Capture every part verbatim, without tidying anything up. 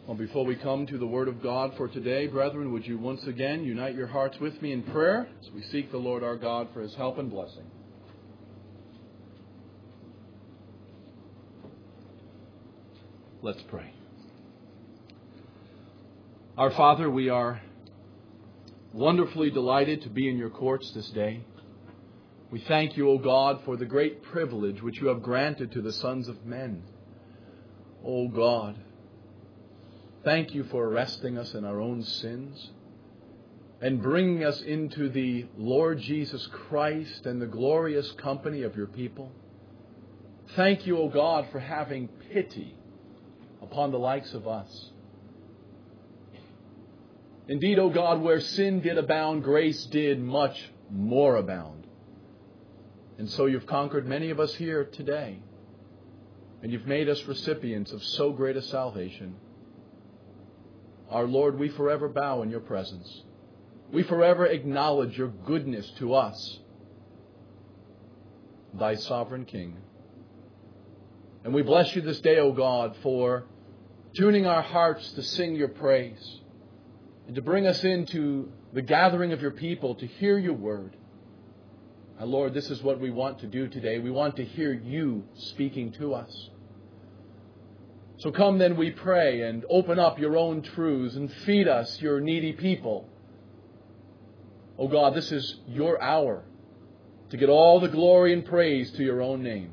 Well, before we come to the Word of God for today, brethren, would you once again unite your hearts with me in prayer as we seek the Lord our God for His help and blessing. Let's pray. Our Father, we are wonderfully delighted to be in your courts this day. We thank you, O God, for the great privilege which you have granted to the sons of men. O God, thank you for arresting us in our own sins and bringing us into the Lord Jesus Christ and the glorious company of your people. Thank you, O God, for having pity upon the likes of us. Indeed, O God, where sin did abound, grace did much more abound. And so you've conquered many of us here today, and you've made us recipients of so great a salvation. Our Lord, we forever bow in your presence. We forever acknowledge your goodness to us, thy sovereign King. And we bless you this day, O God, for tuning our hearts to sing your praise and to bring us into the gathering of your people to hear your word. Our Lord, this is what we want to do today. We want to hear you speaking to us. So come then, we pray, and open up your own truths and feed us, your needy people. Oh God, this is your hour to get all the glory and praise to your own name.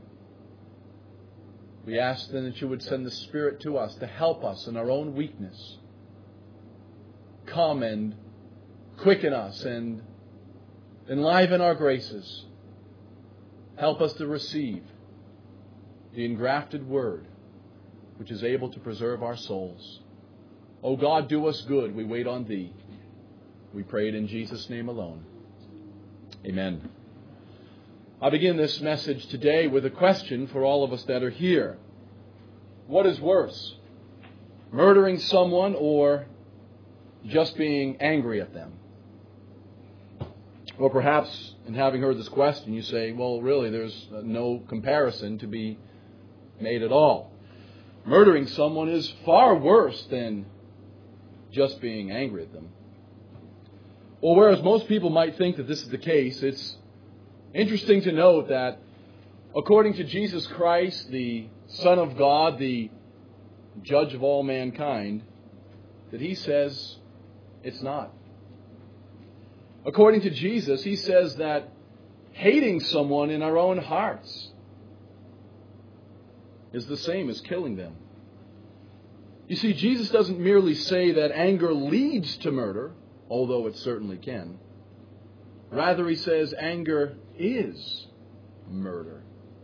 We ask then that you would send the Spirit to us to help us in our own weakness. Come and quicken us and enliven our graces. Help us to receive the engrafted word, which is able to preserve our souls. O God, do us good. We wait on thee. We pray it in Jesus' name alone. Amen. I begin this message today with a question for all of us that are here. What is worse, murdering someone or just being angry at them? Or perhaps, in having heard this question, you say, well, really, there's no comparison to be made at all. Murdering someone is far worse than just being angry at them. Well, whereas most people might think that this is the case, it's interesting to note that according to Jesus Christ, the Son of God, the judge of all mankind, that he says it's not. According to Jesus, he says that hating someone in our own hearts is the same as killing them. You see, Jesus doesn't merely say that anger leads to murder, although it certainly can. Rather, he says anger is murder.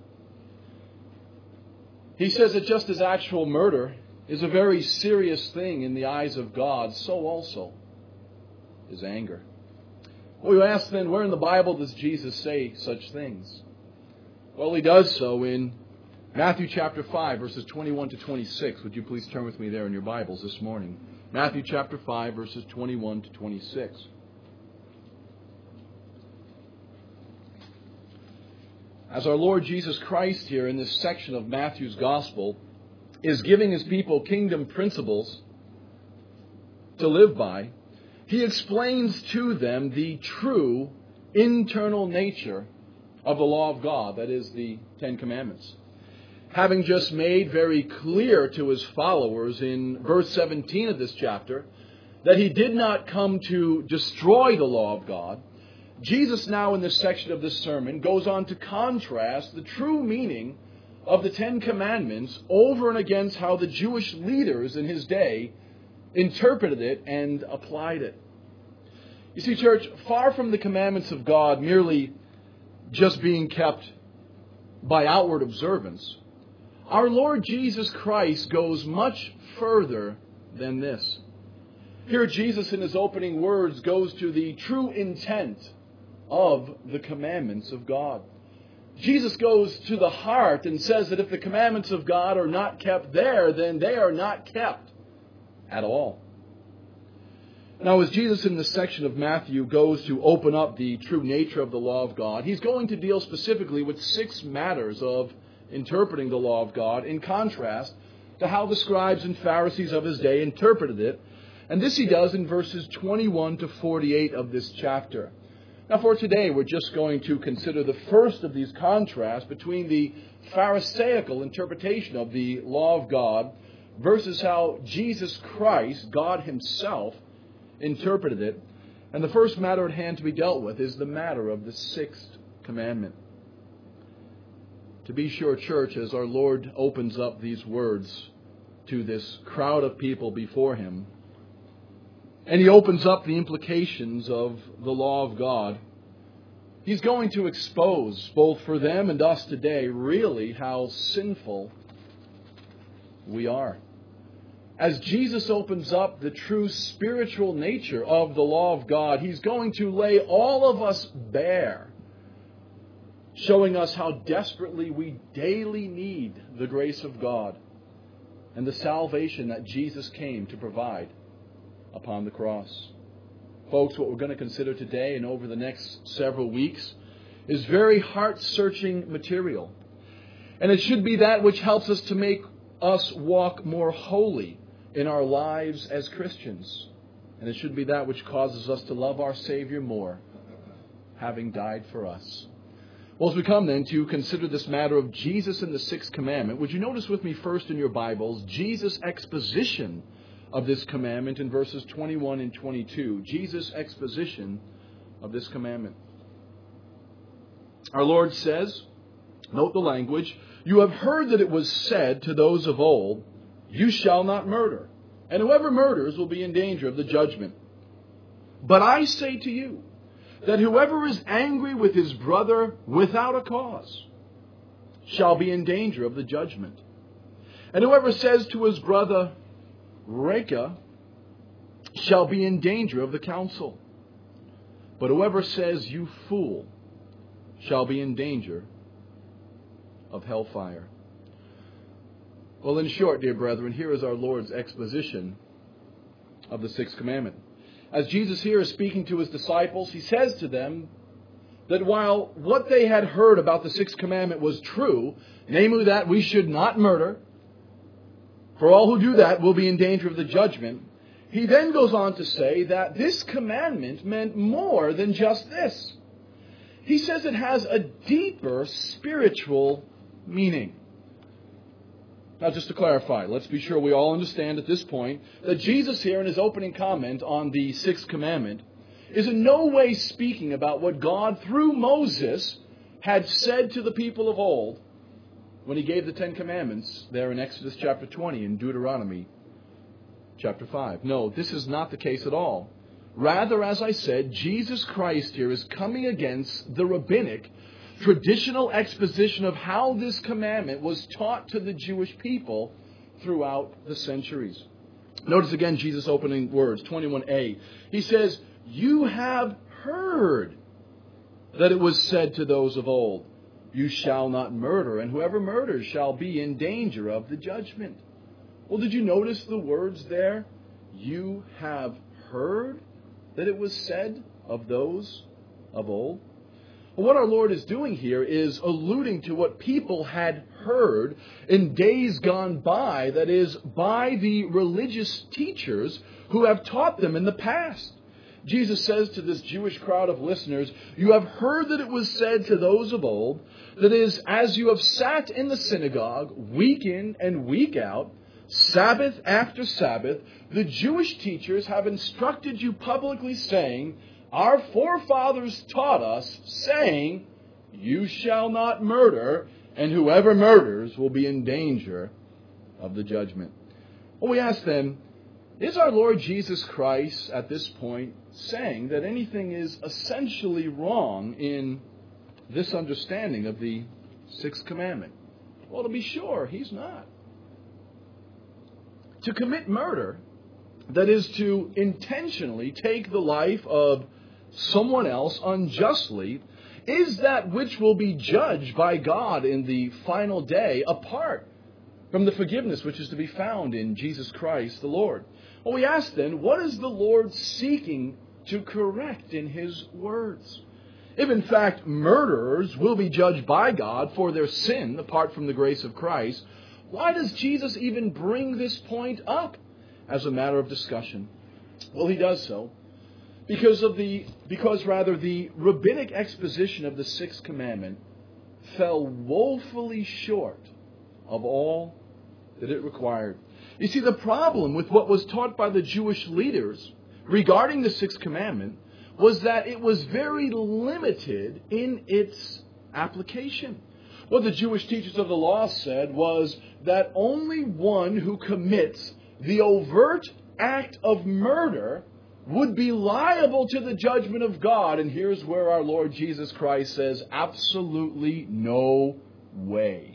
He says that just as actual murder is a very serious thing in the eyes of God, so also is anger. Well, you ask then, where in the Bible does Jesus say such things? Well, he does so in Matthew chapter five, verses twenty-one to twenty-six. Would you please turn with me there in your Bibles this morning? Matthew chapter five, verses twenty-one to twenty-six. As our Lord Jesus Christ here in this section of Matthew's Gospel is giving his people kingdom principles to live by, he explains to them the true internal nature of the law of God, that is, the Ten Commandments. Having just made very clear to his followers in verse seventeen of this chapter that he did not come to destroy the law of God, Jesus now in this section of this sermon goes on to contrast the true meaning of the Ten Commandments over and against how the Jewish leaders in his day interpreted it and applied it. You see, church, far from the commandments of God merely just being kept by outward observance, our Lord Jesus Christ goes much further than this. Here Jesus in his opening words goes to the true intent of the commandments of God. Jesus goes to the heart and says that if the commandments of God are not kept there, then they are not kept at all. Now, as Jesus in this section of Matthew goes to open up the true nature of the law of God, he's going to deal specifically with six matters of interpreting the law of God in contrast to how the scribes and Pharisees of his day interpreted it. And this he does in verses twenty-one to forty-eight of this chapter. Now for today, we're just going to consider the first of these contrasts between the Pharisaical interpretation of the law of God versus how Jesus Christ, God himself, interpreted it. And the first matter at hand to be dealt with is the matter of the sixth commandment. To be sure, church, as our Lord opens up these words to this crowd of people before him, and he opens up the implications of the law of God, he's going to expose, both for them and us today, really how sinful we are. As Jesus opens up the true spiritual nature of the law of God, he's going to lay all of us bare, showing us how desperately we daily need the grace of God and the salvation that Jesus came to provide upon the cross. Folks, what we're going to consider today and over the next several weeks is very heart-searching material. And it should be that which helps us to make us walk more holy in our lives as Christians. And it should be that which causes us to love our Savior more, having died for us. Well, as we come then to consider this matter of Jesus and the sixth commandment, would you notice with me first in your Bibles, Jesus' exposition of this commandment in verses twenty-one and twenty-two. Jesus' exposition of this commandment. Our Lord says, note the language, "You have heard that it was said to those of old, 'You shall not murder, and whoever murders will be in danger of the judgment.' But I say to you, that whoever is angry with his brother without a cause shall be in danger of the judgment. And whoever says to his brother, 'Reka,' shall be in danger of the council. But whoever says, 'You fool,' shall be in danger of hellfire." Well, in short, dear brethren, here is our Lord's exposition of the sixth commandment. As Jesus here is speaking to his disciples, he says to them that while what they had heard about the sixth commandment was true, namely that we should not murder, for all who do that will be in danger of the judgment, he then goes on to say that this commandment meant more than just this. He says it has a deeper spiritual meaning. Now, just to clarify, let's be sure we all understand at this point that Jesus here in his opening comment on the sixth commandment is in no way speaking about what God, through Moses, had said to the people of old when he gave the Ten Commandments there in Exodus chapter twenty and Deuteronomy chapter five. No, this is not the case at all. Rather, as I said, Jesus Christ here is coming against the rabbinic traditional exposition of how this commandment was taught to the Jewish people throughout the centuries. Notice again Jesus' opening words, twenty-one a. He says, "You have heard that it was said to those of old, 'You shall not murder, and whoever murders shall be in danger of the judgment.'" Well, did you notice the words there? You have heard that it was said of those of old. What our Lord is doing here is alluding to what people had heard in days gone by, that is, by the religious teachers who have taught them in the past. Jesus says to this Jewish crowd of listeners, "You have heard that it was said to those of old, that is, as you have sat in the synagogue week in and week out, Sabbath after Sabbath, the Jewish teachers have instructed you publicly, saying, 'Our forefathers taught us, saying, you shall not murder, and whoever murders will be in danger of the judgment.'" Well, we ask then, is our Lord Jesus Christ at this point saying that anything is essentially wrong in this understanding of the sixth commandment? Well, to be sure, he's not. To commit murder, that is to intentionally take the life of someone else unjustly, is that which will be judged by God in the final day, apart from the forgiveness which is to be found in Jesus Christ the Lord. Well, we ask then, what is the Lord seeking to correct in his words? If in fact murderers will be judged by God for their sin apart from the grace of Christ, Why does Jesus even bring this point up as a matter of discussion? Well, he does so because of the because rather the rabbinic exposition of the sixth commandment fell woefully short of all that it required. You see, the problem with what was taught by the Jewish leaders regarding the sixth commandment was that it was very limited in its application. What the Jewish teachers of the law said was that only one who commits the overt act of murder would be liable to the judgment of God. And here's where our Lord Jesus Christ says, absolutely no way.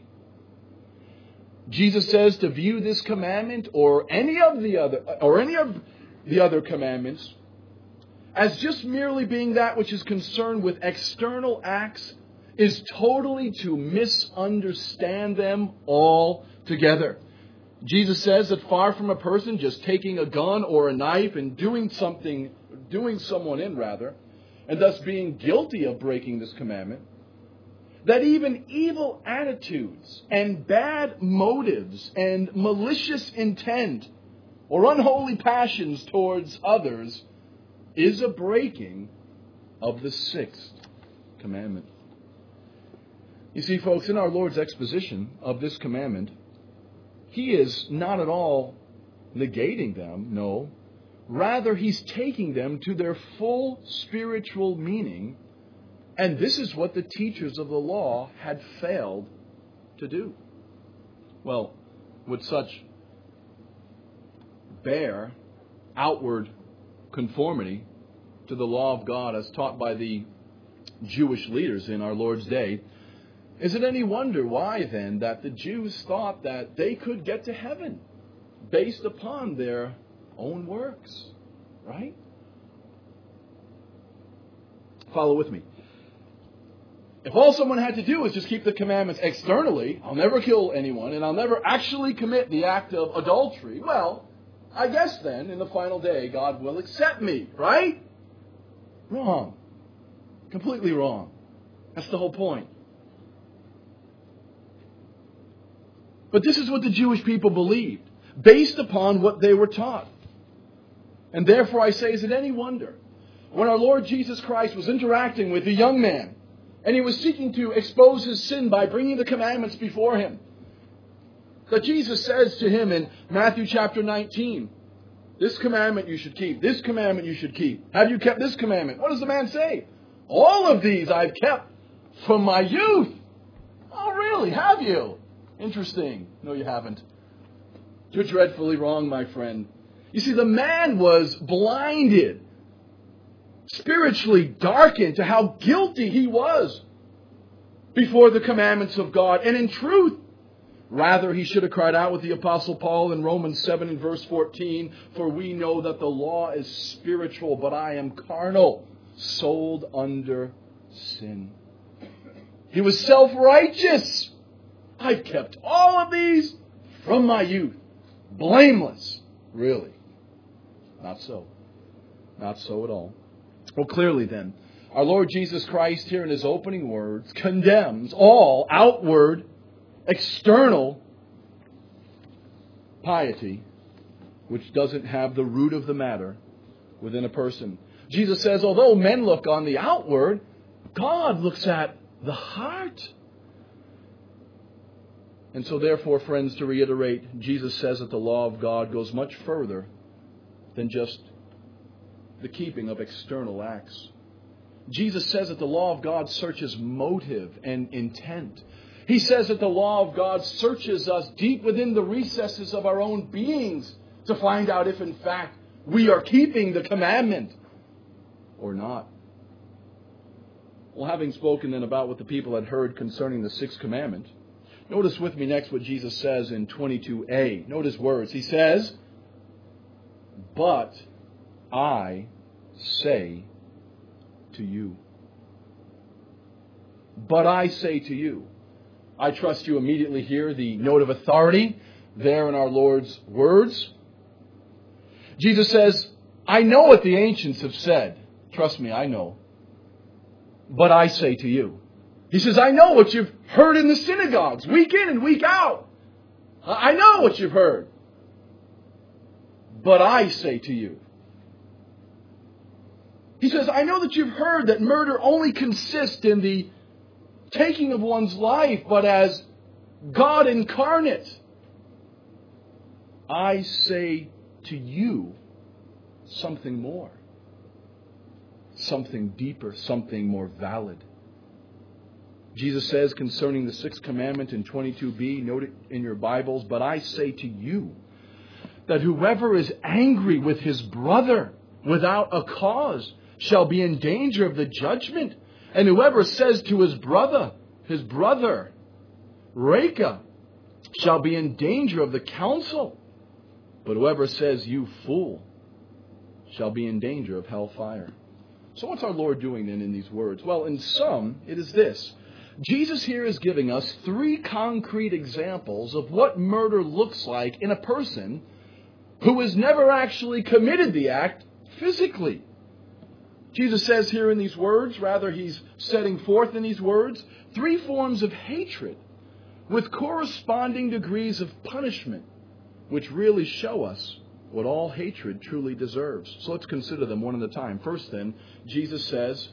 Jesus says to view this commandment or any of the other or any of the other commandments as just merely being that which is concerned with external acts is totally to misunderstand them altogether. Jesus says that far from a person just taking a gun or a knife and doing something, doing someone in rather, and thus being guilty of breaking this commandment, that even evil attitudes and bad motives and malicious intent or unholy passions towards others is a breaking of the sixth commandment. You see, folks, in our Lord's exposition of this commandment, He is not at all negating them, no. Rather, He's taking them to their full spiritual meaning. And this is what the teachers of the law had failed to do. Well, with such bare, outward conformity to the law of God as taught by the Jewish leaders in our Lord's day, is it any wonder why then that the Jews thought that they could get to heaven based upon their own works, right? Follow with me. If all someone had to do is just keep the commandments externally, I'll never kill anyone, and I'll never actually commit the act of adultery, well, I guess then, in the final day, God will accept me, right? Wrong. Completely wrong. That's the whole point. But this is what the Jewish people believed, based upon what they were taught. And therefore I say, is it any wonder, when our Lord Jesus Christ was interacting with a young man, and he was seeking to expose his sin by bringing the commandments before him, that Jesus says to him in Matthew chapter nineteen, this commandment you should keep, this commandment you should keep. Have you kept this commandment? What does the man say? All of these I've kept from my youth. Oh, really? Have you? Interesting. No, you haven't. You're dreadfully wrong, my friend. You see, the man was blinded, spiritually darkened to how guilty he was before the commandments of God. And in truth, rather, he should have cried out with the Apostle Paul in Romans seven and verse fourteen, for we know that the law is spiritual, but I am carnal, sold under sin. He was self-righteous. I've kept all of these from my youth. Blameless. Really? Not so. Not so at all. Well, clearly then, our Lord Jesus Christ here in His opening words condemns all outward, external piety, which doesn't have the root of the matter within a person. Jesus says, although men look on the outward, God looks at the heart. And so therefore, friends, to reiterate, Jesus says that the law of God goes much further than just the keeping of external acts. Jesus says that the law of God searches motive and intent. He says that the law of God searches us deep within the recesses of our own beings to find out if in fact we are keeping the commandment or not. Well, having spoken then about what the people had heard concerning the sixth commandment, notice with me next what Jesus says in twenty-two a. Notice words. He says, but I say to you. But I say to you. I trust you immediately hear the note of authority there in our Lord's words. Jesus says, I know what the ancients have said. Trust me, I know. But I say to you. He says, I know what you've heard in the synagogues, week in and week out. I know what you've heard. But I say to you. He says, I know that you've heard that murder only consists in the taking of one's life, but as God incarnate, I say to you something more. Something deeper, something more valid. Jesus says concerning the sixth commandment in twenty-two b, note it in your Bibles, but I say to you that whoever is angry with his brother without a cause shall be in danger of the judgment. And whoever says to his brother, his brother, Reka, shall be in danger of the council. But whoever says, you fool, shall be in danger of hellfire. So what's our Lord doing then in these words? Well, in sum, it is this. Jesus here is giving us three concrete examples of what murder looks like in a person who has never actually committed the act physically. Jesus says here in these words, rather he's setting forth in these words, three forms of hatred with corresponding degrees of punishment, which really show us what all hatred truly deserves. So let's consider them one at a time. First then, Jesus says,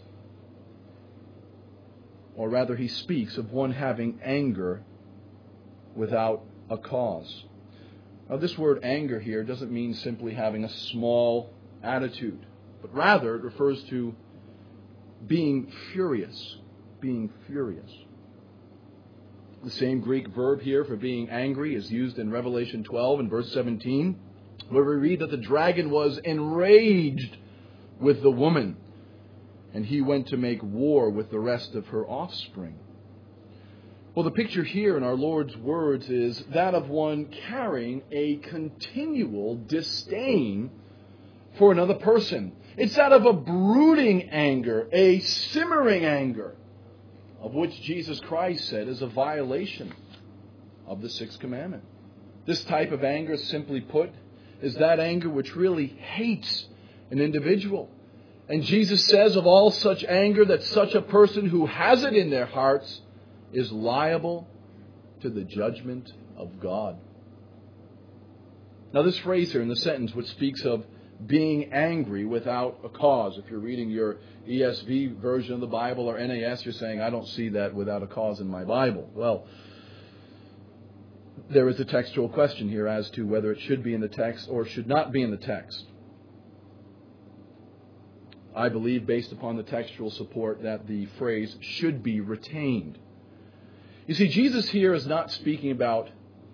or rather he speaks of one having anger without a cause. Now this word anger here doesn't mean simply having a small attitude, but rather it refers to being furious, being furious. The same Greek verb here for being angry is used in Revelation twelve and verse seventeen, where we read that the dragon was enraged with the woman, and he went to make war with the rest of her offspring. Well, the picture here in our Lord's words is that of one carrying a continual disdain for another person. It's that of a brooding anger, a simmering anger, of which Jesus Christ said is a violation of the sixth commandment. This type of anger, simply put, is that anger which really hates an individual. And Jesus says of all such anger that such a person who has it in their hearts is liable to the judgment of God. Now this phrase here in the sentence which speaks of being angry without a cause. If you're reading your E S V version of the Bible or N A S, you're saying, I don't see that without a cause in my Bible. Well, there is a textual question here as to whether it should be in the text or should not be in the text. I believe, based upon the textual support, that the phrase should be retained. You see, Jesus here is not speaking about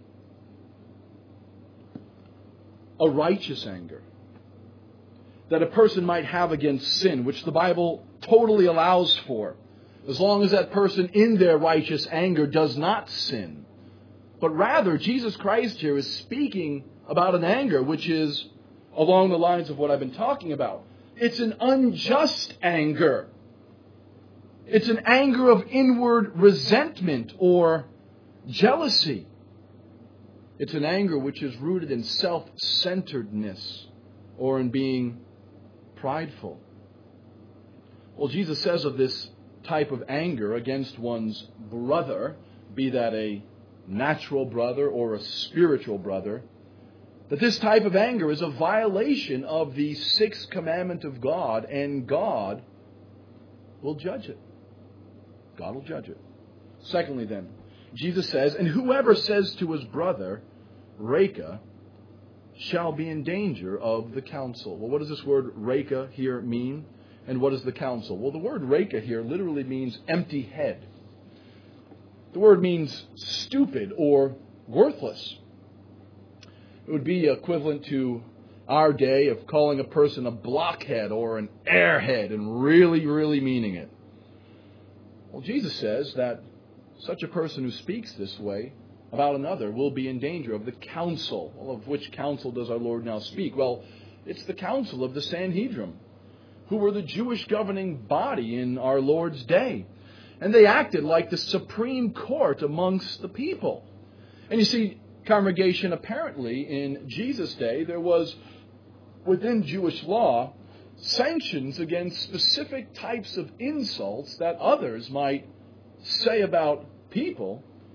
a righteous anger that a person might have against sin, which the Bible totally allows for, as long as that person in their righteous anger does not sin. But rather, Jesus Christ here is speaking about an anger which is along the lines of what I've been talking about. It's an unjust anger. It's an anger of inward resentment or jealousy. It's an anger which is rooted in self-centeredness or in being prideful. Well, Jesus says of this type of anger against one's brother, be that a natural brother or a spiritual brother, that this type of anger is a violation of the sixth commandment of God, and God will judge it. God will judge it. Secondly then, Jesus says, and whoever says to his brother, Reka, shall be in danger of the council. Well, what does this word Reka here mean? And what is the council? Well, the word Reka here literally means empty head. The word means stupid or worthless. It would be equivalent to our day of calling a person a blockhead or an airhead and really, really meaning it. Well, Jesus says that such a person who speaks this way about another will be in danger of the council. Well, of which council does our Lord now speak? Well, it's the council of the Sanhedrin, who were the Jewish governing body in our Lord's day. And they acted like the supreme court amongst the people. And you see, congregation, apparently in Jesus' day, there was, within Jewish law, sanctions against specific types of insults that others might say about people.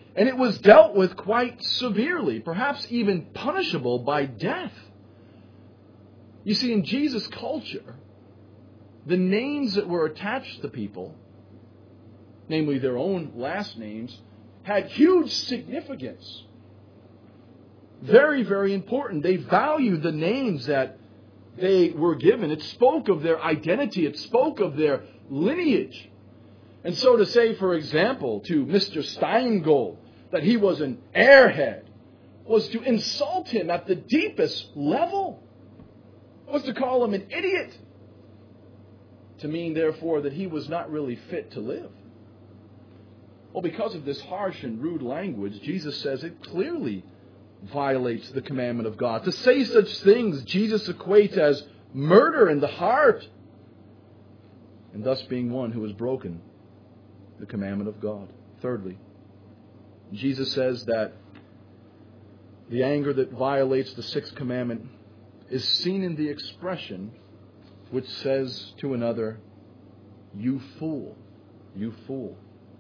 And it was dealt with quite severely, perhaps even punishable by death. You see, in Jesus' culture, the names that were attached to people, namely their own last names, had huge significance. Very, very important. They valued the names that they were given. It spoke of their identity. It spoke of their lineage. And so to say, for example, to Mister Steingold that he was an airhead was to insult him at the deepest level. Was to call him an idiot. To mean, therefore, that he was not really fit to live. Well, because of this harsh and rude language, Jesus says it clearly violates the commandment of God. To say such things, Jesus equates as murder in the heart, and thus being one who has broken the commandment of God. Thirdly, Jesus says that the anger that violates the sixth commandment is seen in the expression which says to another, "You fool, you fool."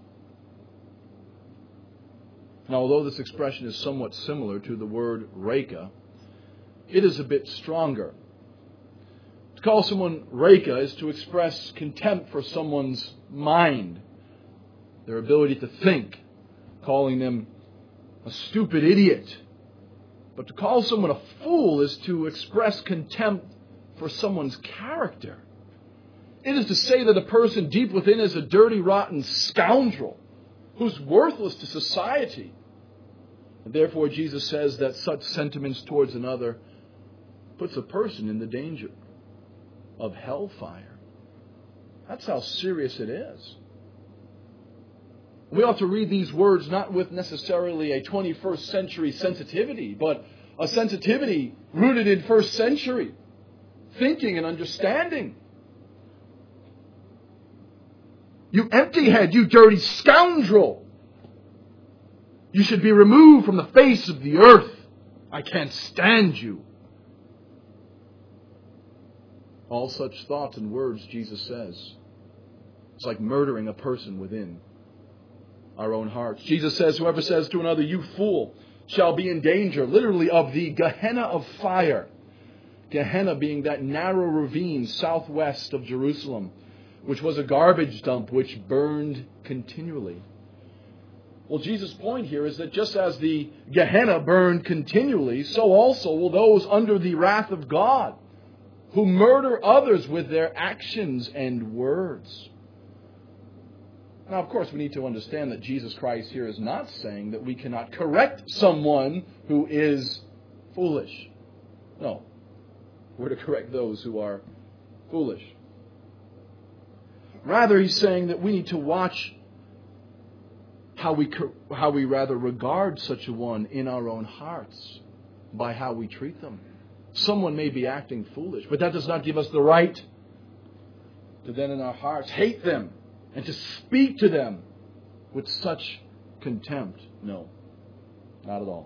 Now, although this expression is somewhat similar to the word reka, it is a bit stronger. To call someone reka is to express contempt for someone's mind, their ability to think, calling them a stupid idiot. But to call someone a fool is to express contempt for someone's character. It is to say that a person deep within is a dirty, rotten scoundrel who's worthless to society. And therefore, Jesus says that such sentiments towards another puts a person in the danger of hellfire. That's how serious it is. We ought to read these words not with necessarily a twenty-first century sensitivity, but a sensitivity rooted in first century thinking and understanding. You empty head, you dirty scoundrel! You should be removed from the face of the earth. I can't stand you. All such thoughts and words, Jesus says, it's like murdering a person within our own hearts. Jesus says, whoever says to another, "You fool," shall be in danger, literally, of the Gehenna of fire. Gehenna being that narrow ravine southwest of Jerusalem, which was a garbage dump which burned continually. Well, Jesus' point here is that just as the Gehenna burned continually, so also will those under the wrath of God who murder others with their actions and words. Now, of course, we need to understand that Jesus Christ here is not saying that we cannot correct someone who is foolish. No. We're to correct those who are foolish. Rather, he's saying that we need to watch how we how we rather regard such a one in our own hearts by how we treat them. Someone may be acting foolish, but that does not give us the right to then in our hearts hate them and to speak to them with such contempt. No, not at all.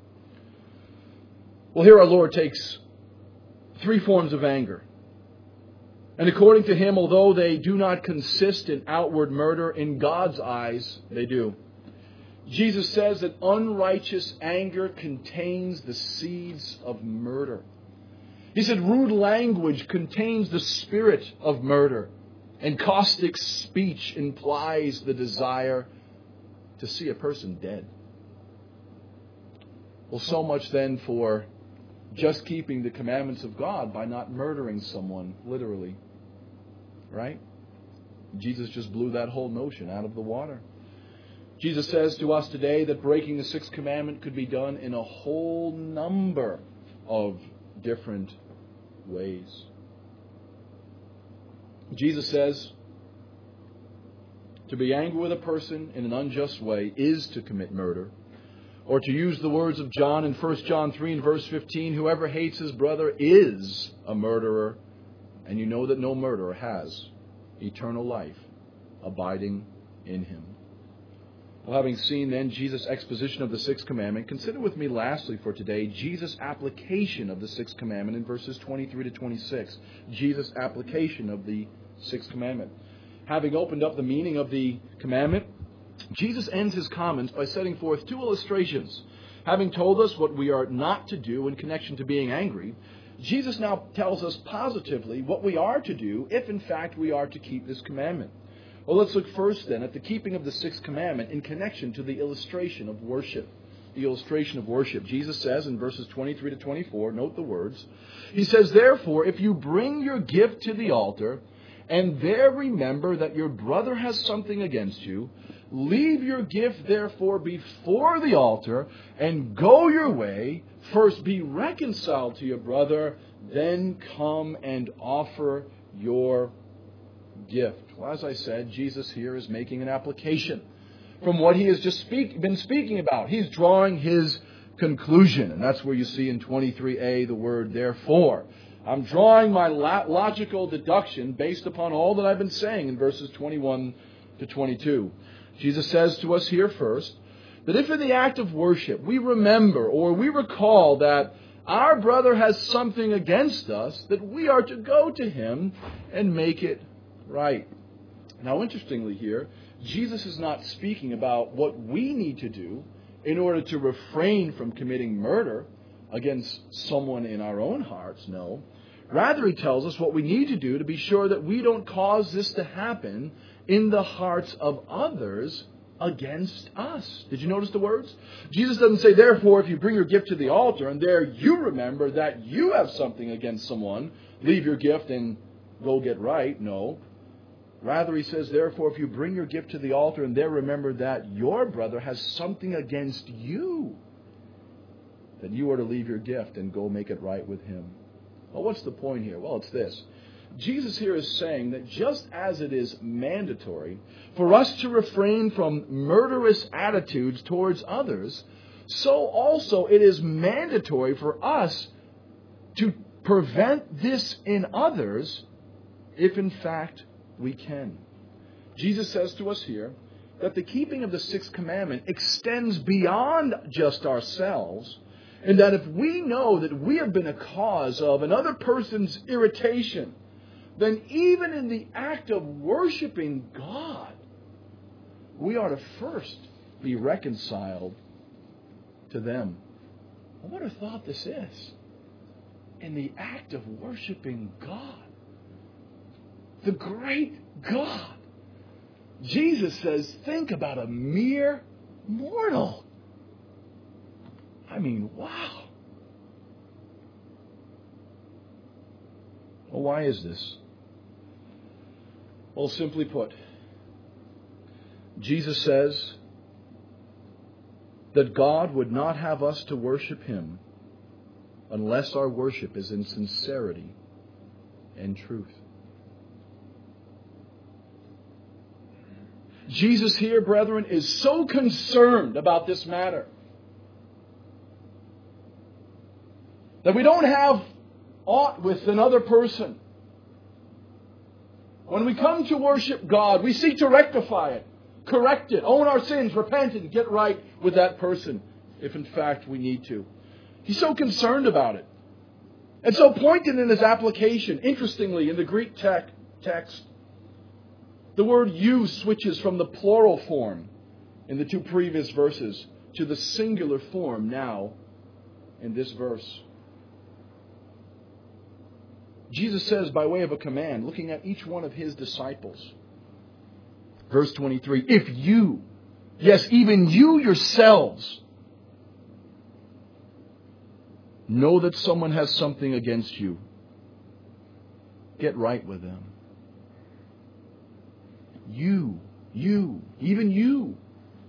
Well, here our Lord takes three forms of anger. And according to him, although they do not consist in outward murder, in God's eyes they do. Jesus says that unrighteous anger contains the seeds of murder. He said rude language contains the spirit of murder, and caustic speech implies the desire to see a person dead. Well, so much then for just keeping the commandments of God by not murdering someone, literally. Right? Jesus just blew that whole notion out of the water. Jesus says to us today that breaking the sixth commandment could be done in a whole number of different ways. Jesus says to be angry with a person in an unjust way is to commit murder. Or to use the words of John in First John three and verse fifteen, whoever hates his brother is a murderer, and you know that no murderer has eternal life abiding in him. Well, having seen then Jesus' exposition of the sixth commandment, consider with me lastly for today Jesus' application of the sixth commandment in verses twenty-three to twenty-six. Jesus' application of the sixth commandment. Having opened up the meaning of the commandment, Jesus ends his comments by setting forth two illustrations. Having told us what we are not to do in connection to being angry, Jesus now tells us positively what we are to do if in fact we are to keep this commandment. Well, let's look first then at the keeping of the sixth commandment in connection to the illustration of worship. The illustration of worship. Jesus says in verses twenty-three to twenty-four, note the words. He says, "Therefore, if you bring your gift to the altar, and there remember that your brother has something against you, leave your gift therefore before the altar, and go your way. First be reconciled to your brother, then come and offer your gift." Well, as I said, Jesus here is making an application from what he has just speak, been speaking about. He's drawing his conclusion. And that's where you see in twenty-three a the word therefore. I'm drawing my logical deduction based upon all that I've been saying in verses twenty-one to twenty-two. Jesus says to us here first that if in the act of worship we remember or we recall that our brother has something against us, that we are to go to him and make it right. Now, interestingly here, Jesus is not speaking about what we need to do in order to refrain from committing murder against someone in our own hearts. No. Rather, he tells us what we need to do to be sure that we don't cause this to happen in the hearts of others against us. Did you notice the words? Jesus doesn't say, therefore, if you bring your gift to the altar and there you remember that you have something against someone, leave your gift and go get right. No. Rather, he says, therefore, if you bring your gift to the altar and there remember that your brother has something against you, then you are to leave your gift and go make it right with him. Well, what's the point here? Well, it's this. Jesus here is saying that just as it is mandatory for us to refrain from murderous attitudes towards others, so also it is mandatory for us to prevent this in others if in fact we can. Jesus says to us here that the keeping of the sixth commandment extends beyond just ourselves, and that if we know that we have been a cause of another person's irritation, then even in the act of worshiping God, we are to first be reconciled to them. Well, what a thought this is. In the act of worshiping God, the great God, Jesus says, think about a mere mortal. I mean, wow. Well, why is this? Well, simply put, Jesus says that God would not have us to worship him unless our worship is in sincerity and truth. Jesus here, brethren, is so concerned about this matter that we don't have aught with another person. When we come to worship God, we seek to rectify it, correct it, own our sins, repent, and get right with that person, if in fact we need to. He's so concerned about it. And so pointed in his application, interestingly, in the Greek te- text, the word you switches from the plural form in the two previous verses to the singular form now in this verse. Jesus says by way of a command, looking at each one of his disciples, verse twenty-three, if you, yes, even you yourselves, know that someone has something against you, get right with them. You, you, even you,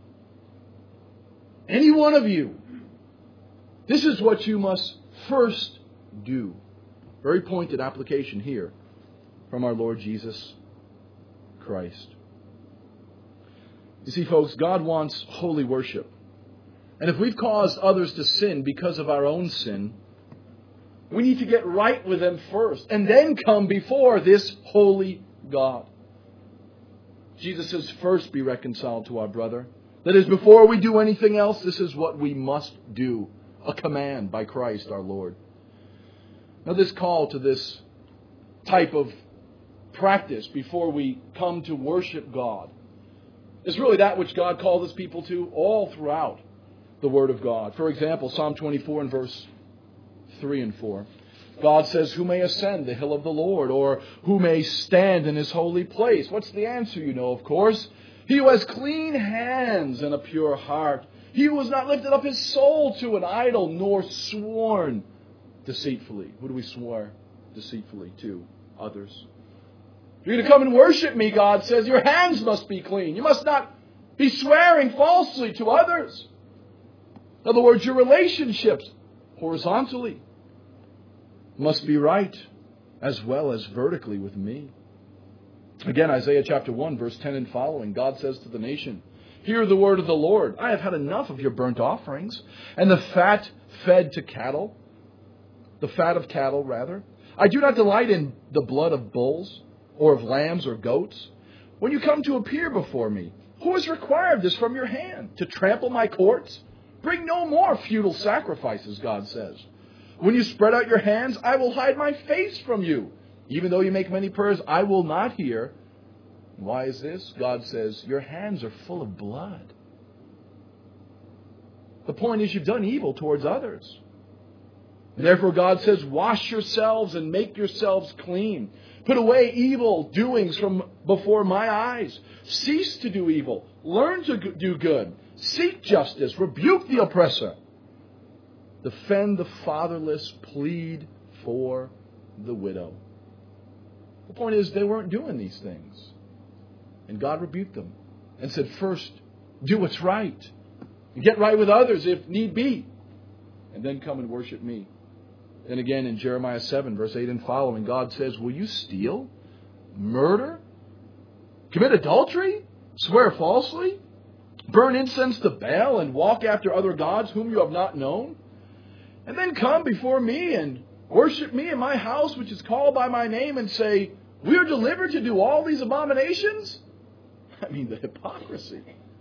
any one of you, this is what you must first do. Very pointed application here from our Lord Jesus Christ. You see, folks, God wants holy worship. And if we've caused others to sin because of our own sin, we need to get right with them first and then come before this holy God. Jesus says, first be reconciled to our brother. That is, before we do anything else, this is what we must do. A command by Christ our Lord. Now, this call to this type of practice before we come to worship God is really that which God called His people to all throughout the Word of God. For example, Psalm twenty-four and verse three and four. God says, who may ascend the hill of the Lord, or who may stand in His holy place? What's the answer? You know, of course. He who has clean hands and a pure heart. He who has not lifted up his soul to an idol, nor sworn deceitfully. Who do we swear deceitfully to? Others. If you're going to come and worship me, God says, your hands must be clean. You must not be swearing falsely to others. In other words, your relationships horizontally must be right as well as vertically with me. Again, Isaiah chapter one, verse ten and following, God says to the nation, hear the word of the Lord. I have had enough of your burnt offerings and the fat fed to cattle, the fat of cattle, rather. I do not delight in the blood of bulls or of lambs or goats. When you come to appear before me, who has required this from your hand? To trample my courts? Bring no more futile sacrifices, God says. When you spread out your hands, I will hide my face from you. Even though you make many prayers, I will not hear. Why is this? God says, your hands are full of blood. The point is, you've done evil towards others. Therefore, God says, wash yourselves and make yourselves clean. Put away evil doings from before my eyes. Cease to do evil. Learn to do good. Seek justice. Rebuke the oppressor. Defend the fatherless. Plead for the widow. The point is, they weren't doing these things. And God rebuked them and said, first, do what's right. And get right with others if need be. And then come and worship me. Then again in Jeremiah seven, verse eight and following, God says, will you steal? Murder? Commit adultery? Swear falsely? Burn incense to Baal and walk after other gods whom you have not known? And then come before me and worship me in my house, which is called by my name, and say, we are delivered to do all these abominations? I mean, the hypocrisy.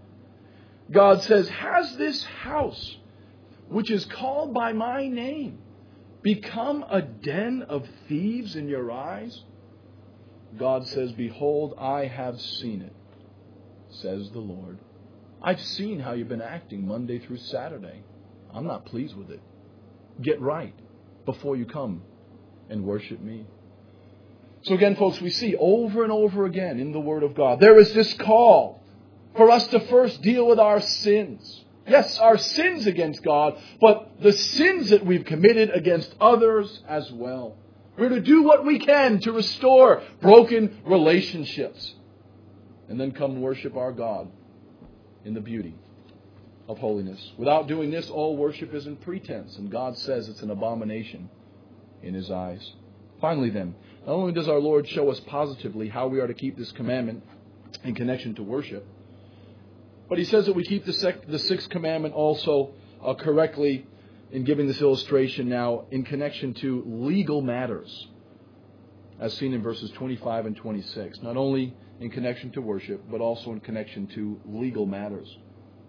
God says, has this house, which is called by my name, become a den of thieves in your eyes? God says, behold, I have seen it, says the Lord. I've seen how you've been acting Monday through Saturday. I'm not pleased with it. Get right before you come and worship me. So again, folks, we see over and over again in the Word of God, there is this call for us to first deal with our sins. Yes, our sins against God, but the sins that we've committed against others as well. We're to do what we can to restore broken relationships. And then come worship our God in the beauty of holiness. Without doing this, all worship is in pretense, and God says it's an abomination in His eyes. Finally then, not only does our Lord show us positively how we are to keep this commandment in connection to worship, but He says that we keep the, sec- the sixth commandment also uh, correctly in giving this illustration now in connection to legal matters, as seen in verses twenty-five and twenty-six. Not only in connection to worship, but also in connection to legal matters.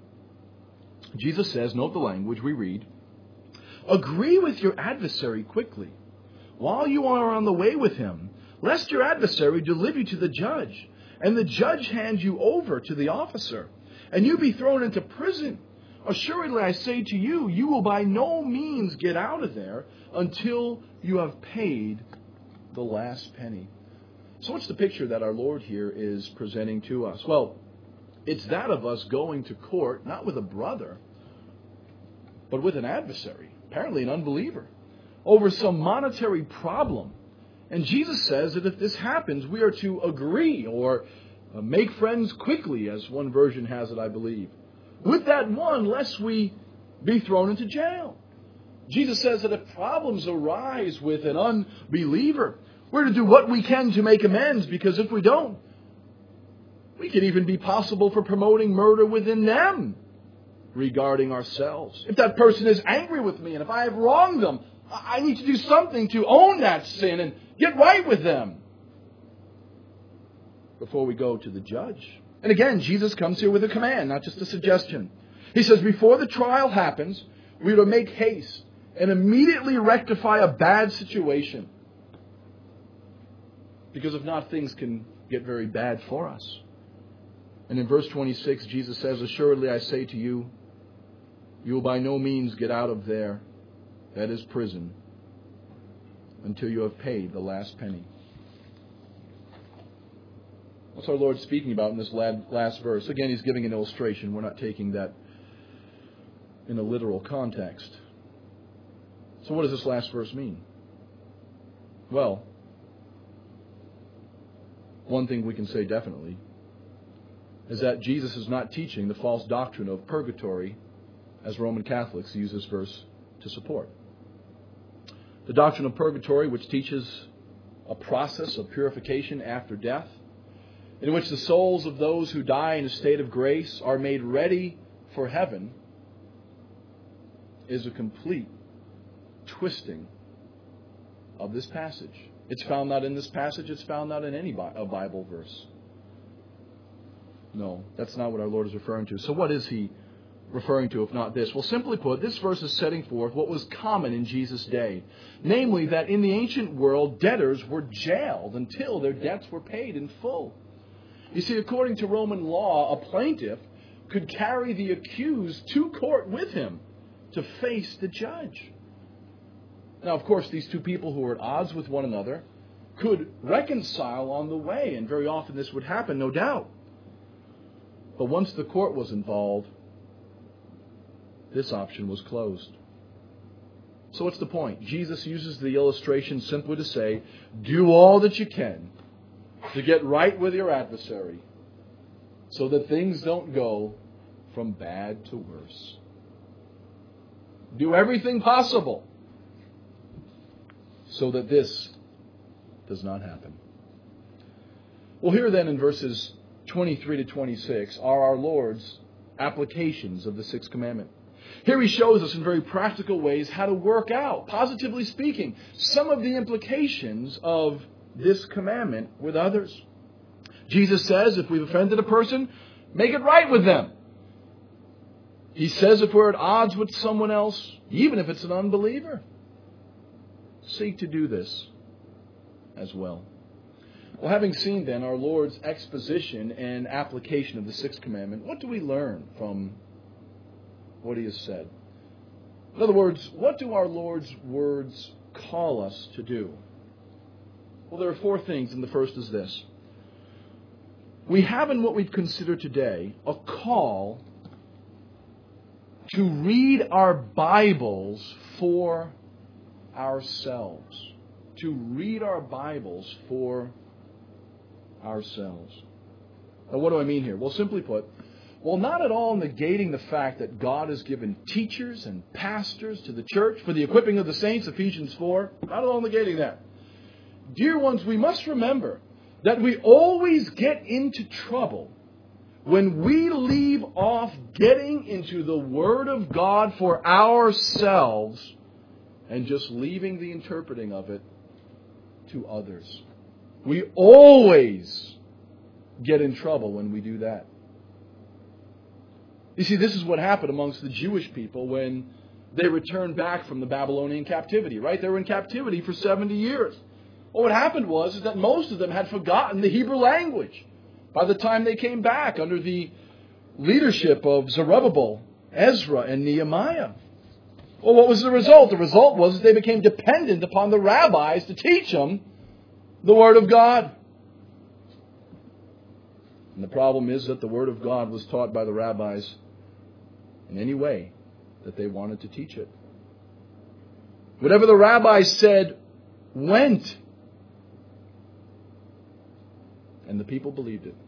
Jesus says, note the language we read, agree with your adversary quickly, while you are on the way with him, lest your adversary deliver you to the judge, and the judge hand you over to the officer, and you be thrown into prison. Assuredly, I say to you, you will by no means get out of there until you have paid the last penny. So what's the picture that our Lord here is presenting to us? Well, it's that of us going to court, not with a brother, but with an adversary, apparently an unbeliever, over some monetary problem. And Jesus says that if this happens, we are to agree or uh, make friends quickly, as one version has it, I believe, with that one, lest we be thrown into jail. Jesus says that if problems arise with an unbeliever, we're to do what we can to make amends, because if we don't, we could even be possible for promoting murder within them regarding ourselves. If that person is angry with me and if I have wronged them, I need to do something to own that sin and get right with them before we go to the judge. And again, Jesus comes here with a command, not just a suggestion. He says, before the trial happens, we are to make haste and immediately rectify a bad situation. Because if not, things can get very bad for us. And in verse twenty-six, Jesus says, "Assuredly I say to you, you will by no means get out of there, that is prison, until you have paid the last penny." What's our Lord speaking about in this last verse? Again, He's giving an illustration. We're not taking that in a literal context. So what does this last verse mean? Well, one thing we can say definitely is that Jesus is not teaching the false doctrine of purgatory as Roman Catholics use this verse to support. The doctrine of purgatory, which teaches a process of purification after death, in which the souls of those who die in a state of grace are made ready for heaven, is a complete twisting of this passage. It's found not in this passage, it's found not in any Bible verse. No, that's not what our Lord is referring to. So what is He referring to if not this? Well, simply put, this verse is setting forth what was common in Jesus' day. Namely, that in the ancient world, debtors were jailed until their debts were paid in full. You see, according to Roman law, a plaintiff could carry the accused to court with him to face the judge. Now, of course, these two people who were at odds with one another could reconcile on the way, and very often this would happen, no doubt. But once the court was involved, this option was closed. So what's the point? Jesus uses the illustration simply to say, do all that you can to get right with your adversary so that things don't go from bad to worse. Do everything possible so that this does not happen. Well, here then in verses twenty-three to twenty-six are our Lord's applications of the sixth commandment. Here He shows us in very practical ways how to work out, positively speaking, some of the implications of this commandment with others. Jesus says if we've offended a person, make it right with them. He says if we're at odds with someone else, even if it's an unbeliever, seek to do this as well. Well, having seen then our Lord's exposition and application of the sixth commandment, what do we learn from what He has said? In other words, what do our Lord's words call us to do? Well, there are four things, and the first is this. We have in what we've considered today a call to read our Bibles for ourselves. To read our Bibles for ourselves. Now, what do I mean here? Well, simply put, well, not at all negating the fact that God has given teachers and pastors to the church for the equipping of the saints, Ephesians four. Not at all negating that. Dear ones, we must remember that we always get into trouble when we leave off getting into the Word of God for ourselves and just leaving the interpreting of it to others. We always get in trouble when we do that. You see, this is what happened amongst the Jewish people when they returned back from the Babylonian captivity, right? They were in captivity for seventy years. Well, what happened was is that most of them had forgotten the Hebrew language by the time they came back under the leadership of Zerubbabel, Ezra, and Nehemiah. Well, what was the result? The result was that they became dependent upon the rabbis to teach them the Word of God. And the problem is that the Word of God was taught by the rabbis in any way that they wanted to teach it. Whatever the rabbis said went. And the people believed it.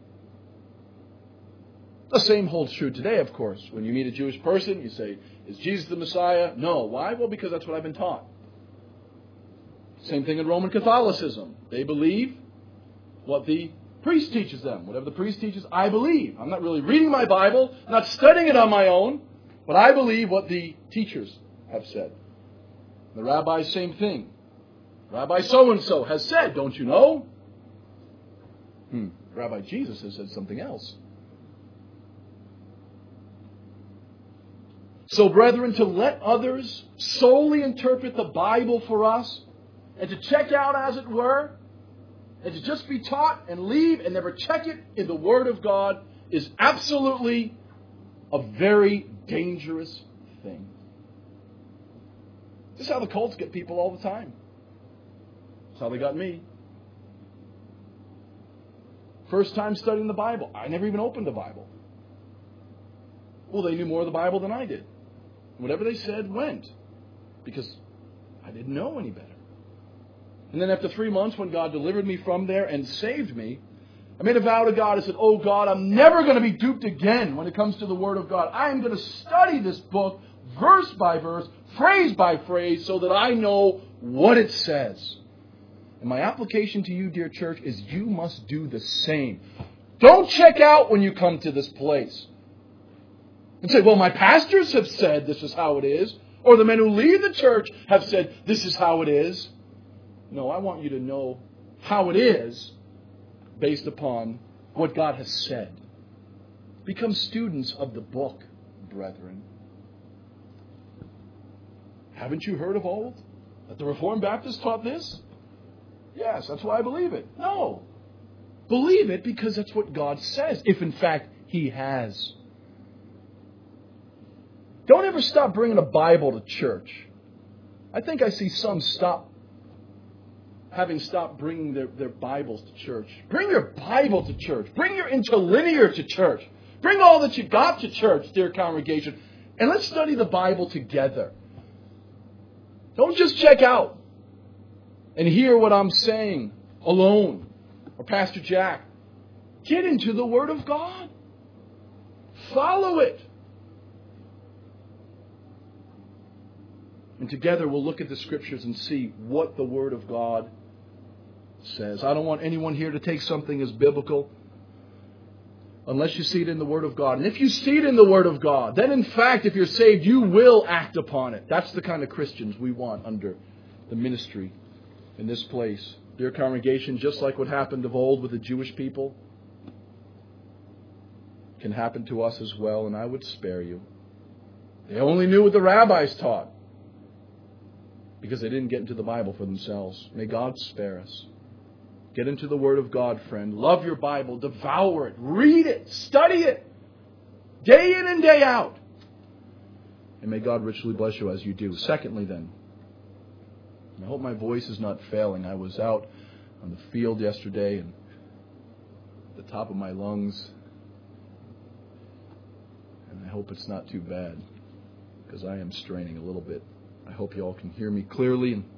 The same holds true today, of course. When you meet a Jewish person, you say, is Jesus the Messiah? No. Why? Well, because that's what I've been taught. Same thing in Roman Catholicism. They believe what the priest teaches them. Whatever the priest teaches, I believe. I'm not really reading my Bible, not studying it on my own, but I believe what the teachers have said. The rabbis, same thing. Rabbi so-and-so has said, don't you know? Hmm. Rabbi Jesus has said something else. So, brethren, to let others solely interpret the Bible for us, and to check out, as it were, and to just be taught and leave and never check it in the Word of God, is absolutely a very dangerous thing. This is how the cults get people all the time. That's how they got me. First time studying the Bible. I never even opened the Bible. Well, they knew more of the Bible than I did. Whatever they said went. Because I didn't know any better. And then after three months, when God delivered me from there and saved me, I made a vow to God. I said, oh God, I'm never going to be duped again when it comes to the Word of God. I am going to study this book verse by verse, phrase by phrase, so that I know what it says. And my application to you, dear church, is you must do the same. Don't check out when you come to this place and say, well, my pastors have said this is how it is. Or the men who lead the church have said this is how it is. No, I want you to know how it is based upon what God has said. Become students of the book, brethren. Haven't you heard of old that the Reformed Baptists taught this? Yes, that's why I believe it. No. Believe it because that's what God says, if in fact He has. Don't ever stop bringing a Bible to church. I think I see some stop having stopped bringing their, their Bibles to church. Bring your Bible to church. Bring your interlinear to church. Bring all that you got to church, dear congregation. And let's study the Bible together. Don't just check out and hear what I'm saying alone. Or Pastor Jack. Get into the Word of God. Follow it. And together we'll look at the Scriptures and see what the Word of God says. I don't want anyone here to take something as biblical unless you see it in the Word of God. And if you see it in the Word of God, then in fact, if you're saved, you will act upon it. That's the kind of Christians we want under the ministry in this place. Dear congregation, just like what happened of old with the Jewish people, can happen to us as well, and I would spare you. They only knew what the rabbis taught because they didn't get into the Bible for themselves. May God spare us. Get into the Word of God, friend. Love your Bible. Devour it. Read it. Study it. Day in and day out. And may God richly bless you as you do. Secondly, then, I hope my voice is not failing. I was out on the field yesterday and at the top of my lungs. And I hope it's not too bad because I am straining a little bit. I hope you all can hear me clearly and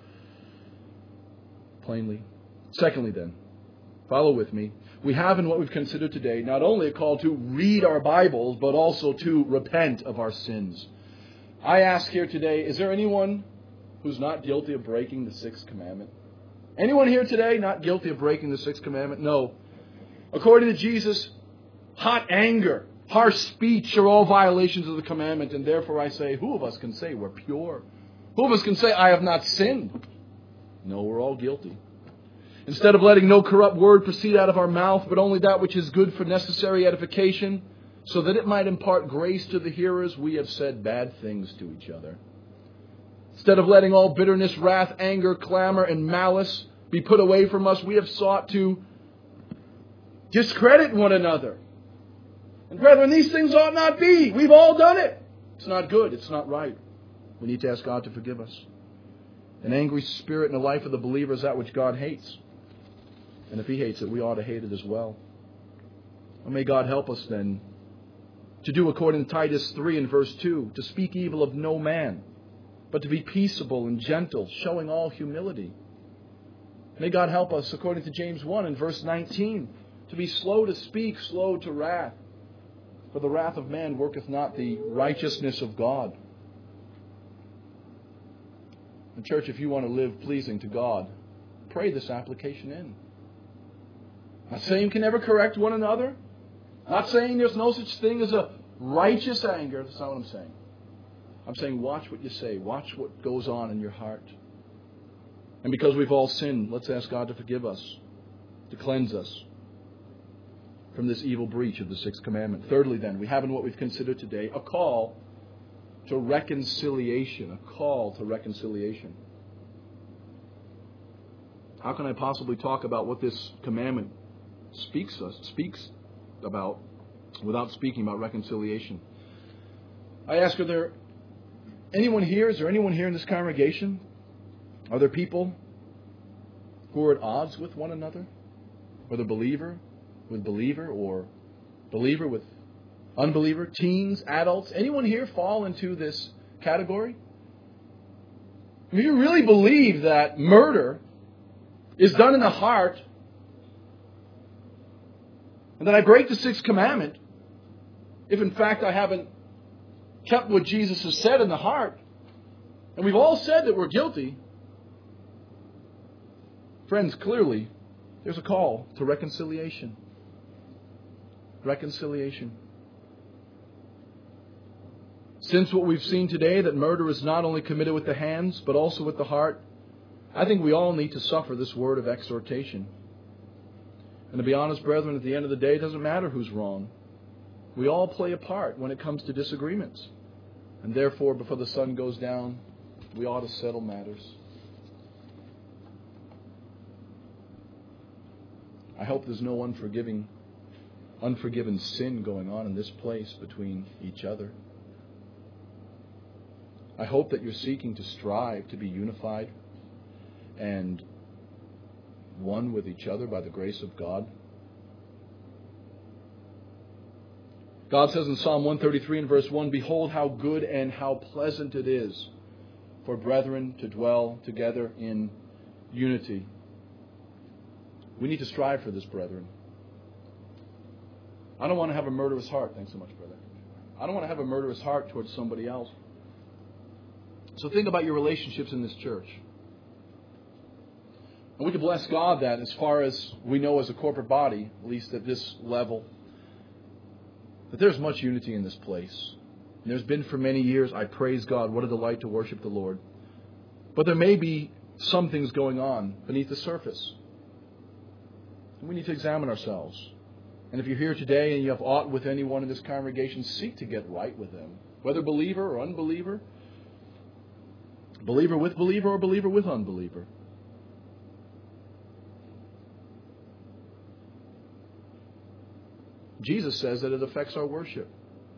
plainly. Secondly, then, follow with me. We have in what we've considered today not only a call to read our Bibles, but also to repent of our sins. I ask here today, is there anyone who's not guilty of breaking the sixth commandment? Anyone here today not guilty of breaking the sixth commandment? No. According to Jesus, hot anger, harsh speech are all violations of the commandment, and therefore I say, who of us can say we're pure? Who of us can say, I have not sinned? No, we're all guilty. Instead of letting no corrupt word proceed out of our mouth, but only that which is good for necessary edification, so that it might impart grace to the hearers, we have said bad things to each other. Instead of letting all bitterness, wrath, anger, clamor, and malice be put away from us, we have sought to discredit one another. And brethren, these things ought not be. We've all done it. It's not good. It's not right. We need to ask God to forgive us. An angry spirit in the life of the believer is that which God hates. And if He hates it, we ought to hate it as well. Well, may God help us then to do according to Titus three and verse two, to speak evil of no man, but to be peaceable and gentle, showing all humility. May God help us according to James one and verse nineteen, to be slow to speak, slow to wrath. For the wrath of man worketh not the righteousness of God. And church, if you want to live pleasing to God, pray this application in. Not saying you can never correct one another. Not saying there's no such thing as a righteous anger. That's not what I'm saying. I'm saying watch what you say. Watch what goes on in your heart. And because we've all sinned, let's ask God to forgive us, to cleanse us from this evil breach of the sixth commandment. Thirdly, then, we have in what we've considered today a call to reconciliation. A call to reconciliation. How can I possibly talk about what this commandment speaks us speaks about without speaking about reconciliation. I ask, are there anyone here, is there anyone here in this congregation? Are there people who are at odds with one another? Whether believer with believer or believer with unbeliever, teens, adults, anyone here fall into this category? If you really believe that murder is done in the heart, and that I break the sixth commandment, if in fact I haven't kept what Jesus has said in the heart, and we've all said that we're guilty, friends, clearly there's a call to reconciliation. Reconciliation. Since what we've seen today, that murder is not only committed with the hands, but also with the heart, I think we all need to suffer this word of exhortation. And to be honest, brethren, at the end of the day, it doesn't matter who's wrong. We all play a part when it comes to disagreements. And therefore, before the sun goes down, we ought to settle matters. I hope there's no unforgiving, unforgiven sin going on in this place between each other. I hope that you're seeking to strive to be unified and one with each other by the grace of God. God says in Psalm one thirty-three and verse one, "Behold how good and how pleasant it is for brethren to dwell together in unity." We need to strive for this, brethren. I don't want to have a murderous heart. Thanks so much, brother. I don't want to have a murderous heart towards somebody else. So think about your relationships in this church. And we can bless God that as far as we know as a corporate body, at least at this level, that there's much unity in this place. And there's been for many years. I praise God. What a delight to worship the Lord. But there may be some things going on beneath the surface. And we need to examine ourselves. And if you're here today and you have aught with anyone in this congregation, seek to get right with them. Whether believer or unbeliever. Believer with believer or believer with unbeliever. Jesus says that it affects our worship.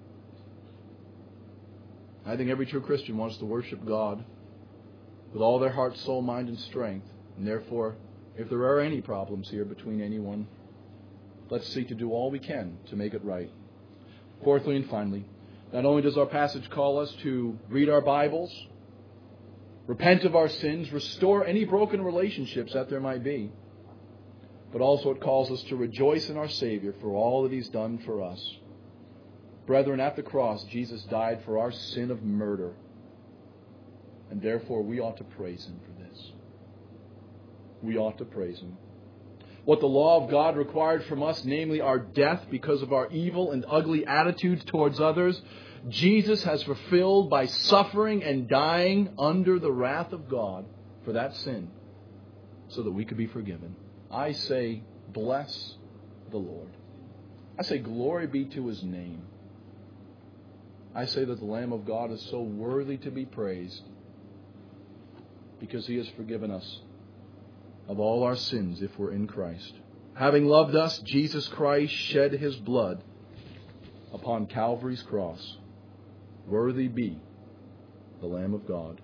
I think every true Christian wants to worship God with all their heart, soul, mind, and strength. And therefore, if there are any problems here between anyone, let's seek to do all we can to make it right. Fourthly and finally, not only does our passage call us to read our Bibles, repent of our sins, restore any broken relationships that there might be, but also it calls us to rejoice in our Savior for all that He's done for us. Brethren, at the cross, Jesus died for our sin of murder, and therefore we ought to praise Him for this. We ought to praise Him. What the law of God required from us, namely our death because of our evil and ugly attitudes towards others, Jesus has fulfilled by suffering and dying under the wrath of God for that sin so that we could be forgiven. I say, bless the Lord. I say, glory be to His name. I say that the Lamb of God is so worthy to be praised because He has forgiven us of all our sins if we're in Christ. Having loved us, Jesus Christ shed His blood upon Calvary's cross. Worthy be the Lamb of God.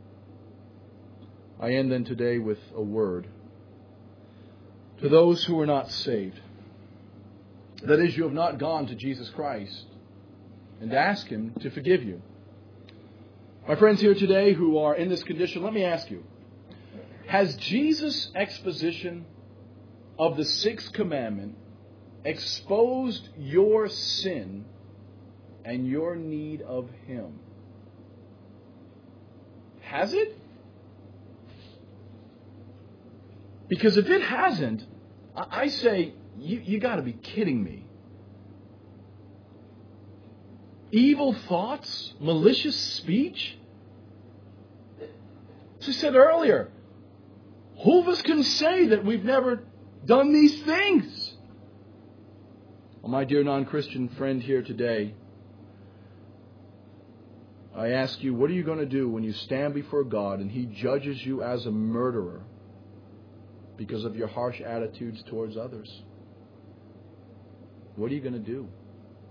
I end then today with a word to those who are not saved. That is, you have not gone to Jesus Christ and ask Him to forgive you. My friends here today who are in this condition, let me ask you, has Jesus' exposition of the sixth commandment exposed your sin and your need of Him? Has it? Because if it hasn't, I say, you, you got to be kidding me. Evil thoughts, malicious speech. As I said earlier, who of us can say that we've never done these things? Well, my dear non-Christian friend here today, I ask you, what are you going to do when you stand before God and He judges you as a murderer because of your harsh attitudes towards others? What are you going to do?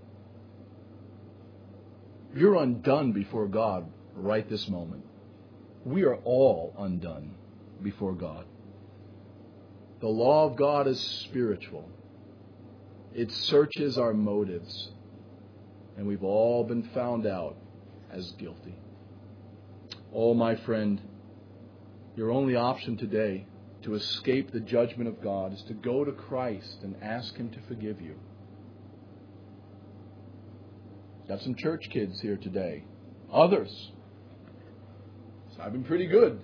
You're undone before God right this moment. We are all undone before God. The law of God is spiritual. It searches our motives. And we've all been found out as guilty. Oh, my friend, your only option today to escape the judgment of God is to go to Christ and ask Him to forgive you. Got some church kids here today. Others. So I've been pretty good.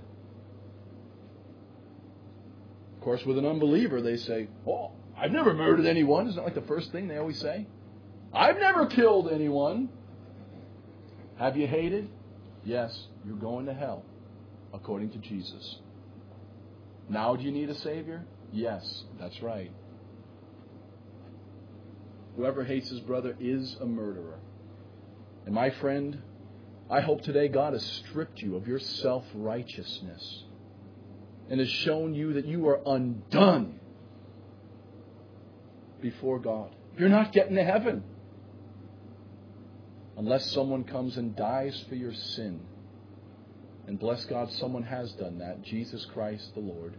Of course, with an unbeliever, they say, oh, I've never murdered anyone. Isn't that like the first thing they always say? I've never killed anyone. Have you hated? Yes, you're going to hell, according to Jesus. Now do you need a Savior? Yes, that's right. Whoever hates his brother is a murderer. And my friend, I hope today God has stripped you of your self-righteousness and has shown you that you are undone before God. You're not getting to heaven unless someone comes and dies for your sin. And bless God, someone has done that, Jesus Christ the Lord.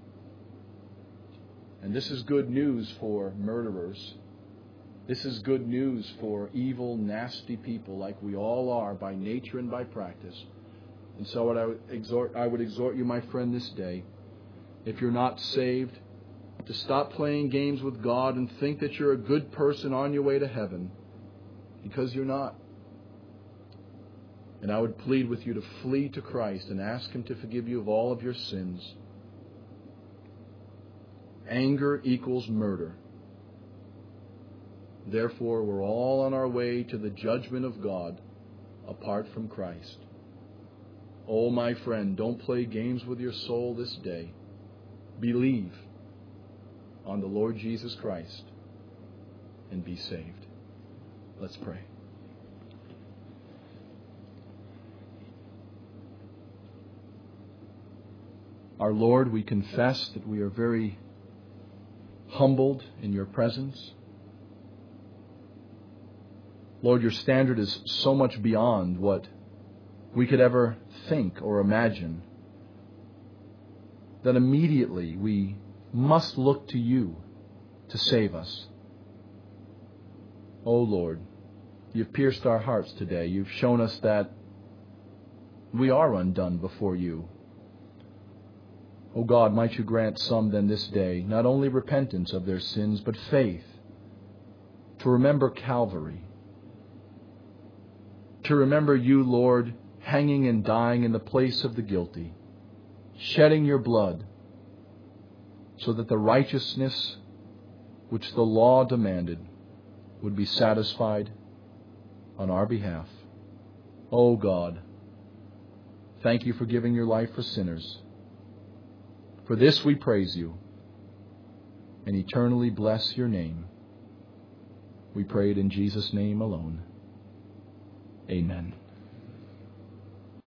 And this is good news for murderers. This is good news for evil, nasty people like we all are by nature and by practice. And so what I would exhort, I would exhort you, my friend, this day, if you're not saved, to stop playing games with God and think that you're a good person on your way to heaven, because you're not. And I would plead with you to flee to Christ and ask Him to forgive you of all of your sins. Anger equals murder. Therefore, we're all on our way to the judgment of God apart from Christ. Oh, my friend, don't play games with your soul this day. Believe on the Lord Jesus Christ and be saved. Let's pray. Our Lord, we confess that we are very humbled in your presence. Lord, your standard is so much beyond what we could ever think or imagine that immediately we must look to you to save us. Oh Lord, you've pierced our hearts today. You've shown us that we are undone before you. Oh God, might you grant some then this day not only repentance of their sins, but faith to remember Calvary, to remember you, Lord, hanging and dying in the place of the guilty, shedding your blood so that the righteousness which the law demanded would be satisfied on our behalf. Oh God, thank you for giving your life for sinners. For this we praise you and eternally bless your name. We pray it in Jesus' name alone. Amen.